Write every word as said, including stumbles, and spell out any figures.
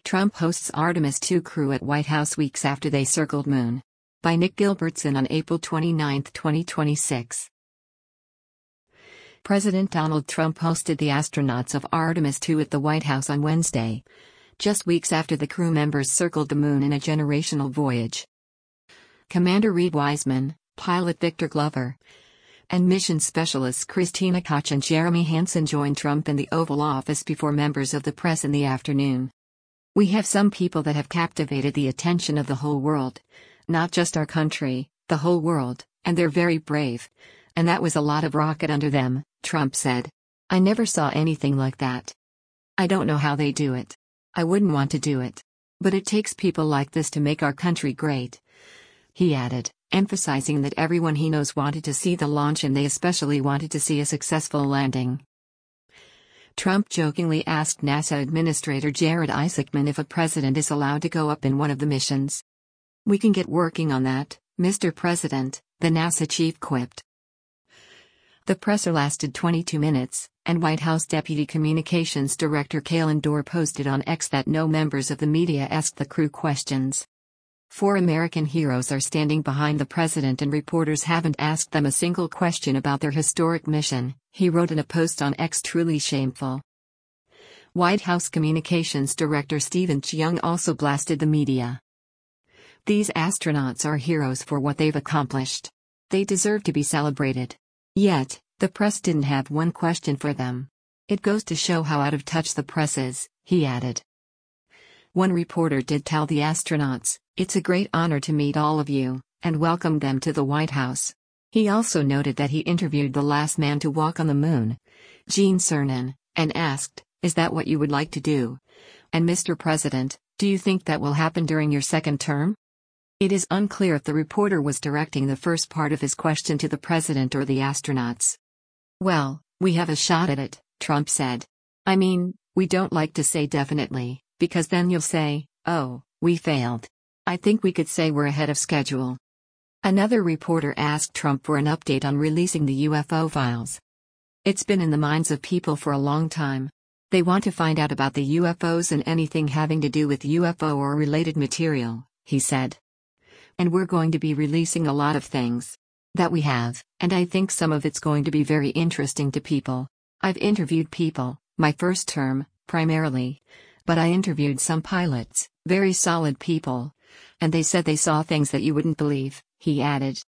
Trump hosts Artemis two crew at White House weeks after they circled Moon. By Nick Gilbertson on April twenty-ninth, twenty twenty-six. President Donald Trump hosted the astronauts of Artemis two at the White House on Wednesday, just weeks after the crew members circled the Moon in a generational voyage. Commander Reid Wiseman, pilot Victor Glover, and mission specialists Christina Koch and Jeremy Hansen joined Trump in the Oval Office before members of the press in the afternoon. "We have some people that have captivated the attention of the whole world. Not just our country, the whole world, and they're very brave. And that was a lot of rocket under them," Trump said. "I never saw anything like that. I don't know how they do it. I wouldn't want to do it. But it takes people like this to make our country great," he added, emphasizing that everyone he knows wanted to see the launch and they especially wanted to see a successful landing. Trump jokingly asked NASA Administrator Jared Isaacman if a president is allowed to go up in one of the missions. "We can get working on that, Mister President," the NASA chief quipped. The presser lasted twenty-two minutes, and White House Deputy Communications Director Kalen Dorr posted on X that no members of the media asked the crew questions. "Four American heroes are standing behind the president and reporters haven't asked them a single question about their historic mission," he wrote in a post on X. "Truly shameful." White House Communications Director Stephen Cheung also blasted the media. "These astronauts are heroes for what they've accomplished. They deserve to be celebrated. Yet, the press didn't have one question for them. It goes to show how out of touch the press is," he added. One reporter did tell the astronauts, "It's a great honor to meet all of you," and welcomed them to the White House. He also noted that he interviewed the last man to walk on the Moon, Gene Cernan, and asked, "Is that what you would like to do? And Mister President, do you think that will happen during your second term?" It is unclear if the reporter was directing the first part of his question to the president or the astronauts. "Well, we have a shot at it," Trump said. "I mean, we don't like to say definitely, because then you'll say, 'Oh, we failed.' I think we could say we're ahead of schedule." Another reporter asked Trump for an update on releasing the U F O files. "It's been in the minds of people for a long time. They want to find out about the U F Os and anything having to do with U F O or related material," he said. "And we're going to be releasing a lot of things that we have, and I think some of it's going to be very interesting to people. I've interviewed people, my first term, primarily. But I interviewed some pilots, very solid people. And they said they saw things that you wouldn't believe," he added.